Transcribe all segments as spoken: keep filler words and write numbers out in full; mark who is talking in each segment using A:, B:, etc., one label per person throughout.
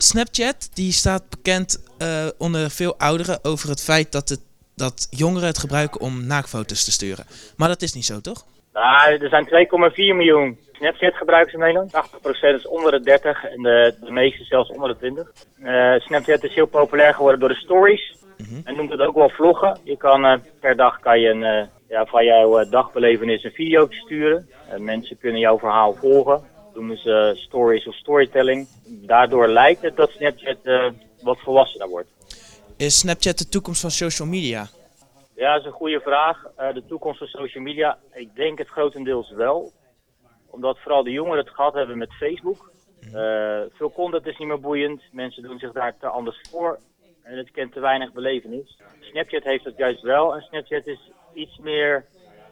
A: Snapchat die staat bekend uh, onder veel ouderen over het feit dat, het, dat jongeren het gebruiken om naaktfoto's te sturen. Maar dat is niet zo, toch?
B: Nou, er zijn twee komma vier miljoen Snapchat-gebruikers in Nederland. tachtig procent is onder de dertig en de, de meeste zelfs onder de twintig. Uh, Snapchat is heel populair geworden door de stories. Mm-hmm. Men noemt het ook wel vloggen. Je kan, uh, per dag kan je een, uh, ja, van jouw uh, dagbelevenis een video sturen. Uh, mensen kunnen jouw verhaal volgen. Doen ze uh, stories of storytelling. Daardoor lijkt het dat Snapchat uh, wat volwassener wordt.
A: Is Snapchat de toekomst van social media?
B: Ja, dat is een goede vraag. Uh, de toekomst van social media, ik denk het grotendeels wel. Omdat vooral de jongeren het gehad hebben met Facebook. Uh, veel content is niet meer boeiend. Mensen doen zich daar te anders voor. En het kent te weinig belevenis. Snapchat heeft het juist wel. En Snapchat is iets meer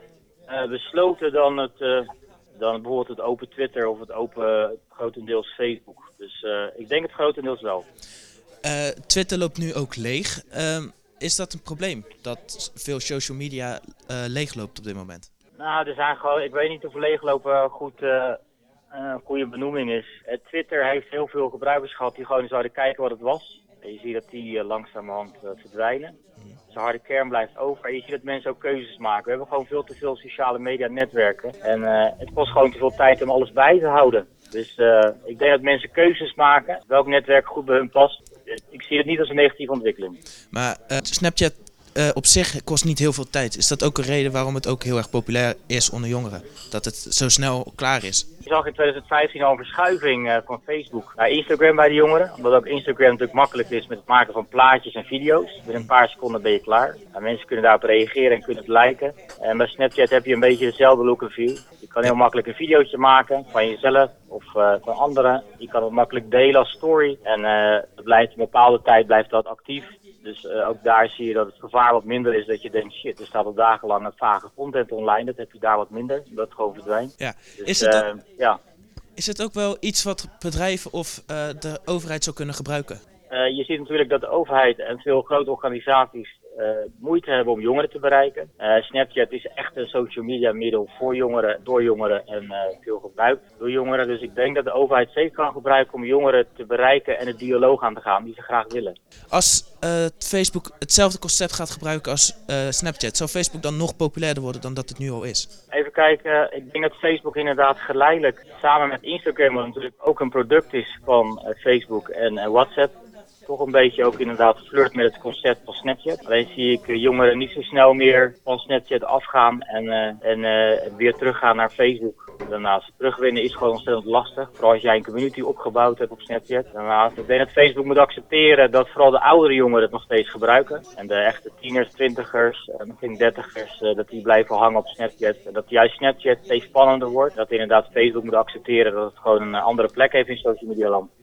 B: uh, besloten dan, het, uh, dan bijvoorbeeld het open Twitter of het open uh, grotendeels Facebook. Dus uh, ik denk het grotendeels wel.
A: Uh, Twitter loopt nu ook leeg. Uh, is dat een probleem? Dat veel social media uh, leeg loopt op dit moment?
B: Nou, er zijn gewoon, ik weet niet of leeglopen goed uh, een goede benoeming is. Uh, Twitter heeft heel veel gebruikers gehad die gewoon zouden kijken wat het was. En je ziet dat die uh, langzamerhand uh, verdwijnen. Mm. Dus de harde kern blijft over. En je ziet dat mensen ook keuzes maken. We hebben gewoon veel te veel sociale media netwerken. En uh, het kost gewoon te veel tijd om alles bij te houden. Dus uh, ik denk dat mensen keuzes maken. Welk netwerk goed bij hun past. Ik zie het niet als een negatieve ontwikkeling.
A: Maar uh, Snapchat uh, op zich kost niet heel veel tijd. Is dat ook een reden waarom het ook heel erg populair is onder jongeren? Dat het zo snel klaar is?
B: Je zag in twintig vijftien al een verschuiving uh, van Facebook naar Instagram bij de jongeren. Omdat ook Instagram natuurlijk makkelijk is met het maken van plaatjes en video's. Binnen een paar seconden ben je klaar. Nou, mensen kunnen daarop reageren en kunnen het liken. En bij Snapchat heb je een beetje dezelfde look en feel. Je kan heel makkelijk een videootje maken van jezelf of uh, van anderen. Je kan het makkelijk delen als story. En uh, het blijft een bepaalde tijd blijft dat actief. Dus uh, ook daar zie je dat het gevaar wat minder is. Dat je denkt, shit, er staat al dagenlang een vage content online. Dat heb je daar wat minder. Dat het gewoon verdwijnt.
A: Ja.
B: Dus,
A: is, het ook,
B: uh, ja.
A: is het ook wel iets wat bedrijven of uh, de overheid zou kunnen gebruiken?
B: Uh, je ziet natuurlijk dat de overheid en veel grote organisaties uh, moeite hebben om jongeren te bereiken. Uh, Snapchat is echt een social media middel voor jongeren, door jongeren en uh, veel gebruikt door jongeren. Dus ik denk dat de overheid zeker kan gebruiken om jongeren te bereiken en het dialoog aan te gaan die ze graag willen.
A: Als uh, Facebook hetzelfde concept gaat gebruiken als uh, Snapchat, zou Facebook dan nog populairder worden dan dat het nu al is?
B: Even kijken, ik denk dat Facebook inderdaad geleidelijk samen met Instagram, wat natuurlijk ook een product is van uh, Facebook en uh, WhatsApp, toch een beetje ook inderdaad flirt met het concept van Snapchat. Alleen zie ik uh, jongeren niet zo snel meer van Snapchat afgaan en, uh, en uh, weer teruggaan naar Facebook. Daarnaast terugwinnen is gewoon ontzettend lastig. Vooral als jij een community opgebouwd hebt op Snapchat. Daarnaast, ik denk dat Facebook moet accepteren dat vooral de oudere jongeren het nog steeds gebruiken. En de echte tieners, twintigers, uh, misschien dertigers, uh, dat die blijven hangen op Snapchat. En dat juist Snapchat steeds spannender wordt. Dat inderdaad Facebook moet accepteren dat het gewoon een andere plek heeft in social media land.